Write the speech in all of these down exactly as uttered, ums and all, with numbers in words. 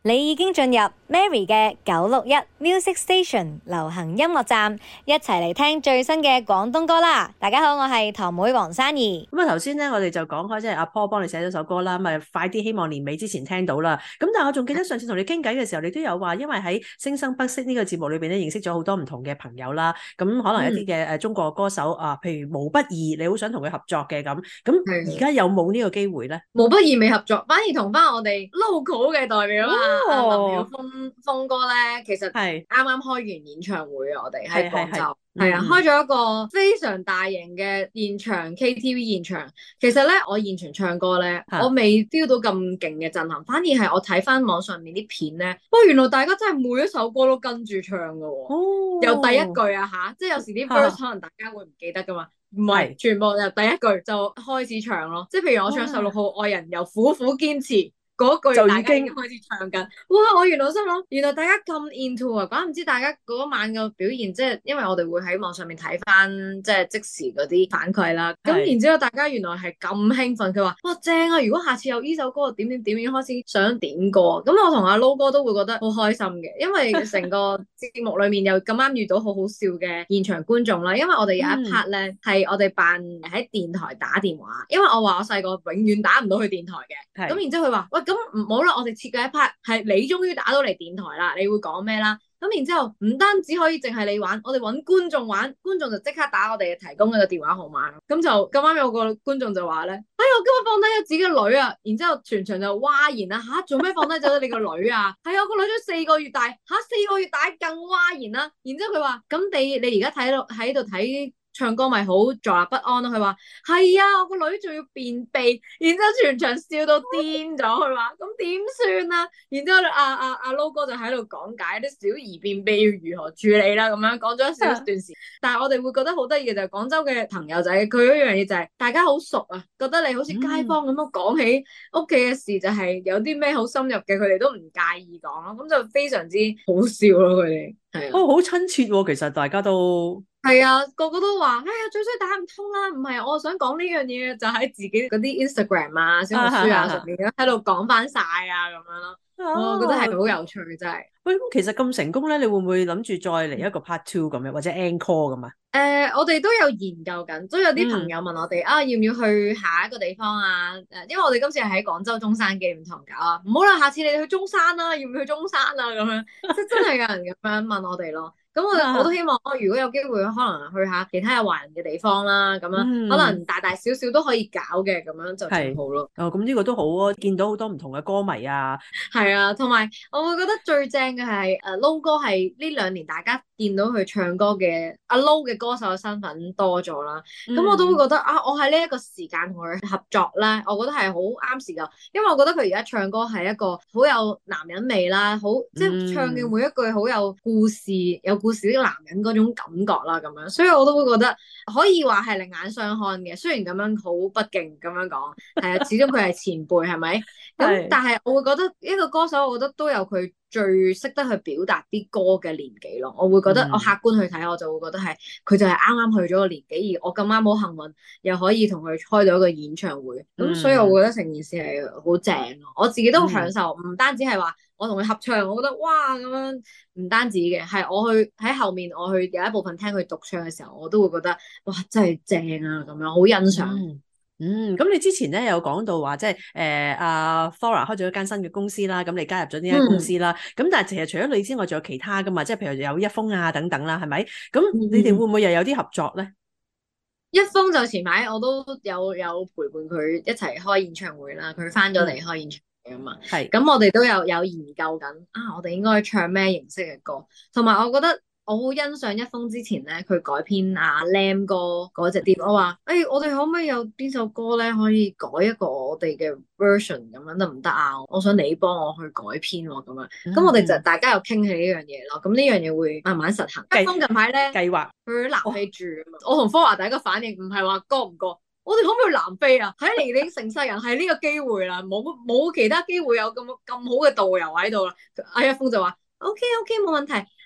你已經進入 Mary 嘅九六一 Music Station 流行音樂站，一齊嚟聽最新嘅廣東歌啦！大家好，我係堂妹黃珊怡。 咁啊，頭先咧我哋就講開，即係阿 Paul 幫你寫咗首歌啦，咪快啲，希望年尾之前聽到啦。咁但係我仲記得上次同你傾偈嘅時候，你都有話，因為喺聲生不息呢個節目裏邊咧，認識咗好多唔同嘅朋友啦。咁可能一啲嘅誒中國歌手啊，譬如毛不易，你好想同佢合作嘅咁。咁而家有冇呢個機會咧？ 毛不易未合作，反而同翻我哋 local 嘅代表啊，阿、 哦、 林曉峰峰哥咧，其實係啱啱開完演唱會啊，我哋喺廣州。係啊，開咗一個非常大型嘅現場 K T V 現場。其實咧，我現場唱歌咧，我未 feel 到咁勁嘅震撼，反而係我睇翻網上面啲片咧，哇！原來大家真係每一首歌都跟住唱噶喎、哦，由第一句啊吓，即係有時啲 verse 可能大家會唔記得噶嘛，唔係全部由第一句就開始唱咯。即係譬如我唱十六號愛人，由苦苦堅持。嗰句大家已經開始唱緊，哇！我原來心諗，原來大家咁 into 啊，怪唔知大家嗰晚嘅表現，即係因為我哋會喺網上面睇翻，即係即時嗰啲反饋啦。咁然之後大家原來係咁興奮，佢話哇正啊！如果下次有呢首歌，點點點已經開始想點歌。咁我同阿 Low 哥都會覺得好開心嘅，因為成個節目裡面又咁啱遇到好好笑嘅現場觀眾啦。因為我哋有一 part 咧係我哋扮喺電台打電話，因為我話我細個永遠打唔到去電台嘅，咁然之後佢話喂。咁唔好啦，我哋設計一 part 係你終於打到嚟電台啦，你會講咩啦？咁然之後唔單止可以淨係你玩，我哋揾觀眾玩，觀眾就即刻打我哋提供嘅電話號碼。咁就咁啱有個觀眾就話咧，哎呀，我今日放低咗自己個女啊！然之後全場就嘩然啦，吓，做咩放低咗你個女啊？係啊，我個女都四個月大，吓，四個月大更嘩然啦。然之後佢話，咁你你而家睇到喺度睇唱歌咪好坐立不安咯。佢話係啊，我個女仲要便秘，然之後全場笑到癲咗。佢話咁點算啊？然之後阿阿阿 Low 哥就喺度講解啲小兒便秘要如何處理啦，咁樣講咗一小段時。但係我哋會覺得好得意嘅就係廣州嘅朋友仔，佢嗰樣嘢就係大家好熟啊，覺得你好似街坊咁樣講起屋企嘅事，就係有啲咩好深入嘅，佢哋都唔介意講咯，咁就非常之好笑咯，佢哋係啊， 哦，好親切喎，其實大家都。 係啊，個個都話，哎呀，最衰打唔通啦！唔係，我想講呢樣嘢，就喺自己嗰啲 Instagram 啊、小紅書啊上面喺度講翻晒啊，咁樣咯。我覺得係好有趣，真係。 喂，咁其實咁成功咧，你會唔會諗住再嚟一個 part two 咁樣，或者 encore 咁啊？ 誒、呃，我哋都有研究緊，都有啲朋友問我哋、嗯、啊，要唔要去下一個地方啊？誒，因為我哋今次係喺廣州中山紀念堂搞啊，唔好啦，下次你哋去中山啦、啊，要唔要去中山啊？咁樣，即係真係有人咁樣問我哋咯。咁我我都希望，如果有機會，可能去下其他有華人嘅地方啦，咁樣、嗯、可能大大小小都可以搞嘅，咁樣就最好咯。 哦，咁呢個都好啊，見到好多唔同嘅歌迷啊。 係啊，同埋我會覺得最正嘅係誒 Low 哥係呢兩年大家見到佢唱歌嘅阿 Low 嘅歌手嘅身份多咗啦。咁、嗯、我都會覺得啊，我喺呢一個時間同佢合作咧，我覺得係好啱時間，因為我覺得佢而家唱歌係一個好有男人味啦，好即係唱嘅每一句好有故事，有故事啲男人嗰種感覺啦，咁樣，所以我都會覺得可以話係另眼相看嘅。雖然咁樣好不敬咁樣講，係啊，始終佢係前輩，係咪？咁但係我會覺得一個歌手，我覺得都有佢最識得去表達啲歌嘅年紀咯。我會覺得我客觀去睇，我就會覺得係佢就係啱啱去咗個年紀，而我咁啱好幸運，又可以同佢開到一個演唱會。咁、嗯、所以我會覺得成件事係好正咯。我自己都享受，唔、嗯、單止係話我同佢合唱，我覺得哇咁樣，唔單止嘅係我去喺後面，我去有一部分聽佢獨唱嘅時候，我都會覺得哇真係正啊，咁樣好欣賞。 嗯嗯，咁你之前咧有講到話，即係誒阿 Flora 開咗一間新嘅公司啦，咁你加入咗呢間公司啦，咁、嗯、但係其實除咗你之外，仲有其他噶嘛，即係譬如有一封啊等等啦，係咪？咁你哋會唔會又有啲合作咧？ 一封就前排我都有有陪伴佢一齊開演唱會啦，佢翻咗嚟開演唱會啊嘛，係、嗯，咁我哋都有有研究緊啊，我哋應該唱咩形式嘅歌，同埋我覺得。我好欣賞一封之前咧，佢改編阿 Lam 哥嗰隻碟，我話，誒、欸，我哋可唔可以有邊首歌咧，可以改一個我哋嘅 version 咁樣得唔得啊？我想你幫我去改編喎，咁樣，咁、嗯、我哋就大家又傾起呢樣嘢咯。咁呢樣嘢會慢慢實行。一封近排咧計劃去南非住啊嘛，我同科華第一個反應唔係話歌唔歌，我哋可唔可以去南非啊？睇嚟你成世人係呢個機會啦，冇冇其他機會有咁咁好嘅導遊喺度啦。阿一封就話 OK OK 冇問題。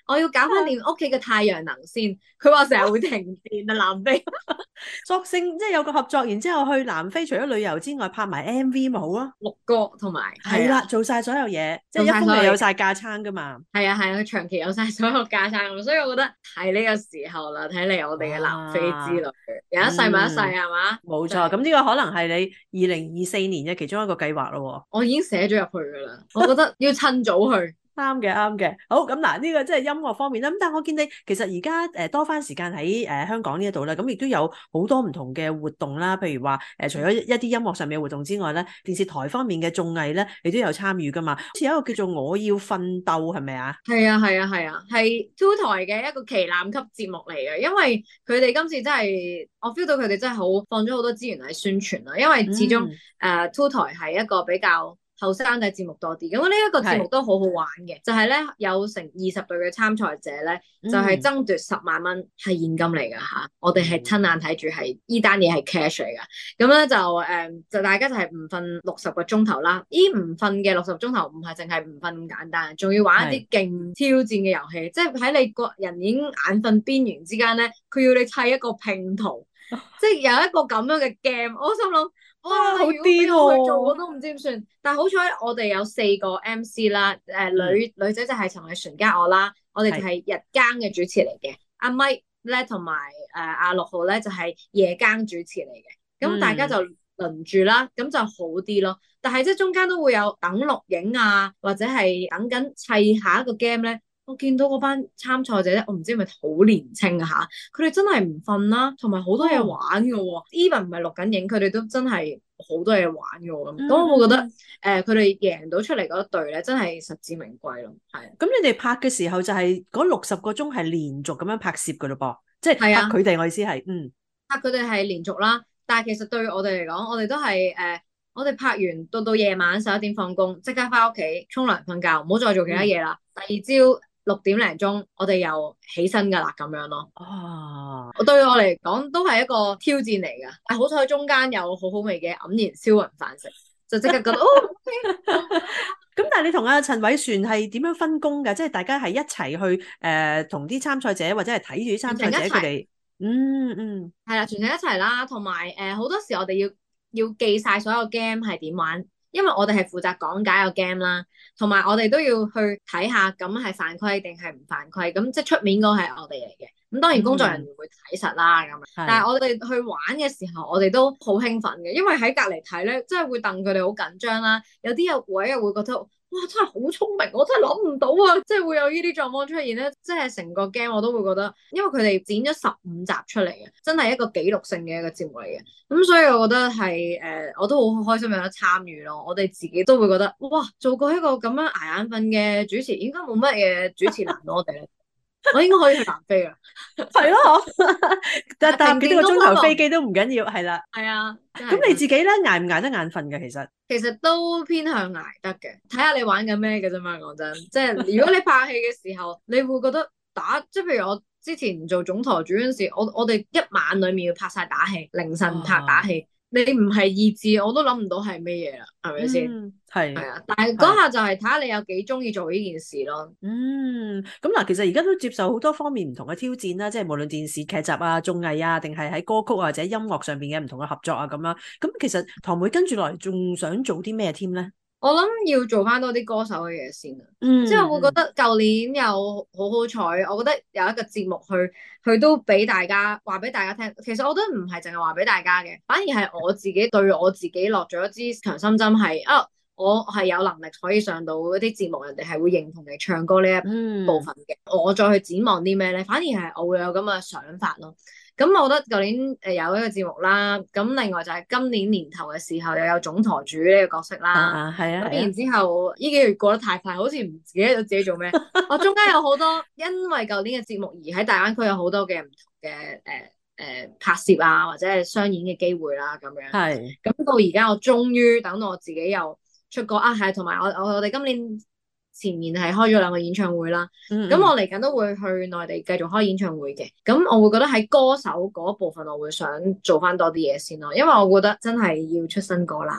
我要搞翻掂屋企嘅太陽能先。佢話成日會停電啊，南非。 索性即係有個合作，然之後去南非除咗旅遊之外，拍埋 M V 咪好咯， 錄歌同埋係啦，做晒所有嘢，即係一封就有晒架撐噶嘛。係啊係啊，佢長期有晒所有架撐，所以我覺得係呢個時候啦，睇嚟我哋嘅南非之旅，有一世咪一世係嘛？ 冇錯，咁呢個可能係你二零二四年嘅其中一個計劃咯。 我已經寫咗入去噶啦，我覺得要趁早去。 啱嘅，啱嘅。好，咁嗱，呢個即係音樂方面啦。咁但係我見你其實而家誒多翻時間喺誒香港呢一度咧，咁亦都有好多唔同嘅活動啦。譬如話誒、呃，除咗一啲音樂上面嘅活動之外咧，電視台方面嘅綜藝咧，你都有參與噶嘛？好似有一個叫做《我要奮鬥》，係咪啊？ 係啊，係啊，係啊，係 Two 台嘅一個旗艦級節目嚟嘅。因為佢哋今次真係我 feel 到佢哋真係好放咗好多資源喺宣傳啦。因為始終誒、嗯呃、Two 台係一個比較後生仔節目多啲，咁呢一個節目都好好玩嘅，就係咧有成二十隊嘅參賽者咧，就係、是、爭奪十萬蚊係現金嚟噶吓，我哋係親眼睇住係呢單嘢係 cash 嚟噶，咁咧就誒、嗯、就大家就係唔瞓六十個鐘頭啦，呢唔瞓嘅六十個鐘頭唔係淨係唔瞓咁簡單，仲要玩一啲勁挑戰嘅遊戲，即係喺你個人已經眼瞓邊緣之間咧，佢要你砌一個拼圖，即係有一個咁樣嘅 game，我心諗。哇，好癲喎！如果俾我去做，我都唔知點算。但係好彩，我哋有四個 M C 啦，誒、呃、女、嗯、女仔就係陳慧璇加我啦，我哋就係日更嘅主持嚟嘅。阿 Mike 咧同埋誒阿六號咧就係、是、夜更主持嚟嘅。咁、嗯、大家就輪住啦，咁就好啲咯。但係即係中間都會有等錄影啊，或者係等緊砌下一個 game 咧。我見到嗰班參賽者咧，我唔知係咪好年輕啊嚇，佢哋真係唔瞓啦，同埋好多嘢玩嘅喎。Even 唔係錄緊影，佢哋都真係好多嘢玩嘅喎。咁，咁我會覺得誒，佢哋贏到出嚟嗰一隊咧，真係實至名歸咯。係。咁你哋拍嘅時候就係嗰六十個鐘係連續咁樣拍攝嘅咯噃，即係拍佢哋。我意思係，嗯， 拍佢哋係連續啦。但係其實對我哋嚟講，我哋都係誒、呃，我哋拍完到到夜晚十一點放工，即刻翻屋企沖涼瞓覺，唔好再做其他嘢啦。嗯、第二朝六點零鐘，我哋又起身噶啦，咁樣咯。 哦， 對我嚟講都係一個挑戰嚟噶。但好彩中間有好好味嘅黯然銷魂飯食，就即刻覺得哦。 咁但係你同阿陳偉璇係點樣分工噶？即係大家係一齊去誒，同啲參賽者或者係睇住啲參賽者佢哋。嗯嗯， 係啦，全程一齊啦，同埋誒好多時我哋要要記晒所有 game 係點玩。因為我哋係負責講解個 game 啦，同埋我哋都要去睇下咁係犯規定係唔犯規，咁即係出面嗰個係我哋嚟嘅。咁當然工作人員會睇實啦，咁、嗯，但係我哋去玩嘅時候，我哋都好興奮嘅，因為喺隔離睇咧，真係會戥佢哋好緊張啦。有啲有位又會覺得，哇！真係好聰明，我真係諗唔到啊！即係會有呢啲狀況出現咧，即係成個 game 我都會覺得，因為佢哋剪咗十五集出嚟嘅，真係一個紀錄性嘅一個節目嚟嘅。咁所以我覺得係誒、呃，我都好開心有得參與咯。我哋自己都會覺得，哇！做過一個咁樣捱眼瞓嘅主持，應該冇乜嘢主持難到我哋咧。我應該可以去南非啊， 係咯，搭搭幾多個鐘頭飛機都唔緊要，係啦， 係啊。 咁你自己咧捱唔捱得眼瞓嘅？其實其實都偏向捱得嘅，睇下你玩緊咩嘅啫嘛。講真，即係如果你拍戲嘅時候，你會覺得打，即係譬如我之前做總台主嗰陣時，我我哋一晚裏面要拍晒打戲，凌晨拍打戲。哦，你唔係意志，我都諗唔到係咩嘢啦，係咪先？係係啊，但係嗰下就係睇下你有幾中意做呢件事咯。 嗯，咁嗱，其實而家都接受好多方面唔同嘅挑戰啦，即係無論電視劇集啊、綜藝啊，定係喺歌曲或者音樂上邊嘅唔同嘅合作啊，咁樣。咁其實堂妹跟住落嚟仲想做啲咩添咧？ 我諗要做翻多啲歌手嘅嘢先啊， 嗯， 即係我會覺得舊年又好好彩，我覺得有一個節目去，去都俾大家話俾大家聽。其實我覺得唔係淨係話俾大家嘅，反而係我自己對我自己落咗一支強心針，係啊，我係有能力可以上到一啲節目，人哋係會認同你唱歌呢一部分嘅。嗯、我再去展望啲咩咧，反而係我會有咁嘅想法咯。咁我覺得舊年誒有一個節目啦，咁另外就係今年年頭嘅時候又有總台主呢個角色啦， 啊係啊，咁、啊、 然之後呢幾個月過得太快，好似唔記得咗自己做咩。我中間有好多因為舊年嘅節目而喺大灣區有好多嘅唔同嘅誒誒拍攝啊，或者係商演嘅機會啦咁樣。係。咁到而家我終於等到我自己又出過啊，係同埋我我我哋今年前年係開咗兩個演唱會啦，咁、嗯嗯、我嚟緊都會去內地繼續開演唱會嘅，咁我會覺得喺歌手嗰部分我會想做翻多啲嘢先咯，因為我覺得真係要出新歌啦，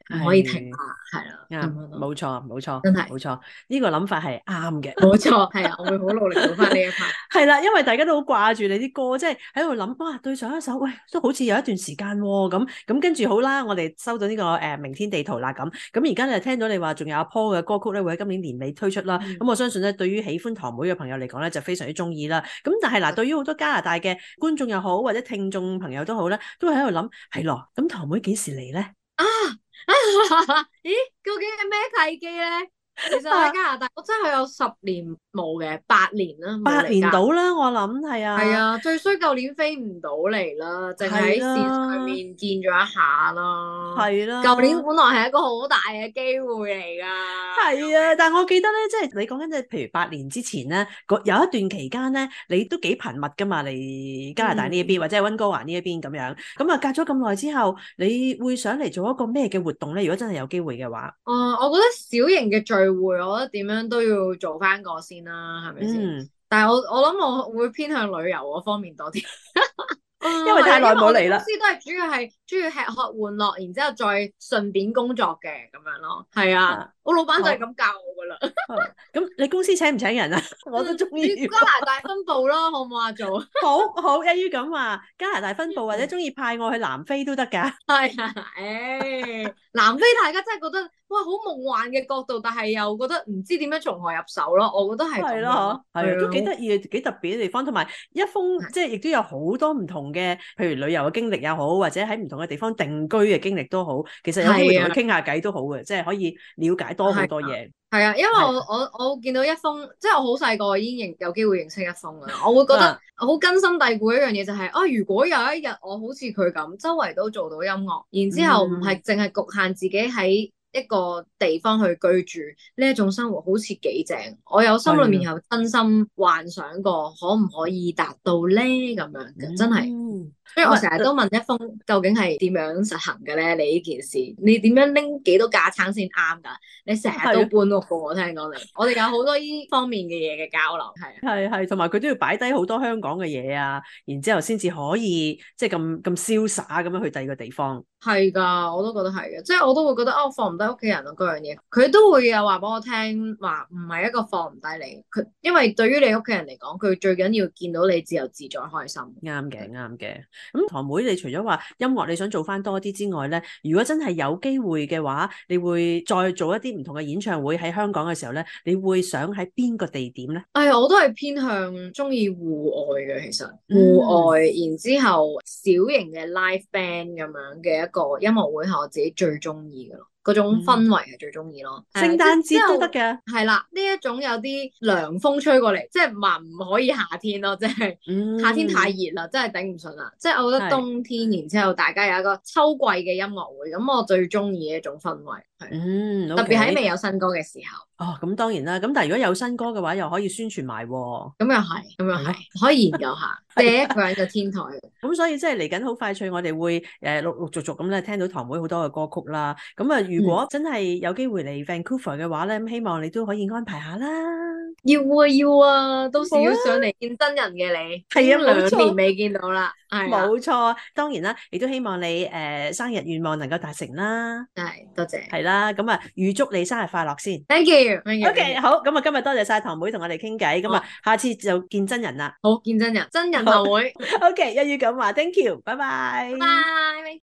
唔可以停啊，係啦， 啱，冇錯冇錯， 真係冇錯，呢個諗法係啱嘅， 冇錯，係啊，我會好努力做翻呢一 part。 係啦，因為大家都好掛住你啲歌，即係喺度諗，哇，對上一首喂都好似有一段時間喎，咁咁跟住好啦，我哋收到呢個誒明天地圖啦，咁咁而家就聽到你話仲有阿 Paul 嘅歌曲咧，會喺今年年尾推出啦，咁、嗯、我相信咧，對於喜歡堂妹嘅朋友嚟講咧，就非常之中意啦。咁但係嗱，對於好多加拿大嘅觀眾又好，或者聽眾朋友都好咧，都係喺度諗，係咯，咁堂妹幾時嚟咧？ 啊咦，究竟係咩契機咧？其實喺加拿大，我真係有十年冇嘅，八年啦， 八年到啦，我諗係啊， 係啊，最衰舊年飛唔到嚟啦，淨係喺線上面見咗一下啦，係啦，舊年本來係一個好大嘅機會嚟噶， 係啊，但係我記得咧，即係你講緊即係，譬如八年之前咧，有一段期間咧，你都幾頻密噶嘛，嚟加拿大呢一邊、嗯、或者係溫哥華呢一邊咁樣，咁啊隔咗咁耐之後，你會想嚟做一個咩嘅活動咧？如果真係有機會嘅話， 誒、呃，我覺得小型嘅聚會，我覺得點樣都要做翻個先啦，係咪先？嗯、但係我我諗我會偏向旅遊嗰方面多啲。 因為太耐冇嚟啦。 公司都係主要係中意吃喝玩樂，然之後再順便工作嘅咁樣咯。係啊，啊我老闆就係咁教我噶啦。 咁、啊、你公司請唔請人啊？我都中意。 加拿大分部咯，好唔好啊？做好好，一於咁話，加拿大分部或者中意派我去南非都得噶。 係啊，誒、哎，南非大家真係覺得哇好夢幻嘅角度，但係又覺得唔知點樣從何入手咯。我覺得係咁咯， 係啊，都幾得意嘅，幾特別嘅地方，同埋一封即係亦都有好多唔同嘅，譬如旅遊嘅經歷又好，或者喺唔同嘅地方定居嘅經歷都好，其實有機會同佢傾下偈都好嘅，即係可以了解多好多嘢。 係啊，因為我我我見到一封，即係我好細個已經認有機會認識一封啦，我會覺得好根深蒂固一樣嘢就係、是、啊，如果有一日我好似佢咁，周圍都做到音樂，然之後唔係淨係局限自己喺一個地方去居住，呢一種生活好似幾正，我有心裏面有真心幻想過可唔可以達到咧咁樣嘅，真係。所以我成日都問一封究竟係點樣實行嘅咧？你呢件事，你點樣拎幾多架撐先啱噶？你成日都搬屋噶，我聽講你，我哋有好多呢方面嘅嘢嘅交流，係係係，同埋佢都要擺低好多香港嘅嘢啊，然之後先至可以即係咁咁瀟灑咁樣去第二個地方。 係噶，我都覺得係嘅，即係我都會覺得啊，我放唔低屋企人啊，嗰樣嘢，佢都會有話俾我聽，話唔係一個放唔低你，佢因為對於你屋企人嚟講，佢最緊要見到你自由自在開心。 啱嘅，啱嘅。咁堂妹，你除咗話音樂你想做翻多啲之外咧，如果真係有機會嘅話，你會再做一啲唔同嘅演唱會喺香港嘅時候咧，你會想喺邊個地點咧？ 哎呀，我都係偏向中意戶外嘅，其實戶外，嗯、然之後小型嘅 live band 咁樣嘅一個音樂會係我自己最中意嘅咯。嗰種氛圍係最中意咯， 聖誕節都得嘅， 係啦，呢一種有啲涼風吹過嚟，即係話唔可以夏天咯，即係、嗯、夏天太熱啦，真係頂唔順啦。即係我覺得冬天，然之後大家有一個秋季嘅音樂會，咁我最中意嘅一種氛圍，係、嗯 okay. 特別喺未有新歌嘅時候。 哦，咁當然啦，咁但係如果有新歌嘅話，又可以宣傳埋喎。 咁又係，咁又係，可以研究下。第一個人嘅天台。 咁所以即係嚟緊好快脆，我哋會誒陸陸續續咁咧聽到堂妹好多嘅歌曲啦。咁啊，如果真係有機會嚟 Vancouver 嘅話咧，咁希望你都可以安排下啦。 要啊要啊，到時要上嚟見真人嘅你。係啊，兩年未見到啦。係冇錯，當然啦，亦都希望你誒、呃、生日願望能夠達成啦。 係，多謝。 係啦，咁啊預祝你生日快樂先。 Thank you。 OK，好，咁啊今日多謝晒堂妹同我哋傾偈，咁啊下次就見真人啦。 好，見真人，真人堂妹。 OK，一於咁話 ，Thank you，拜拜。 拜拜。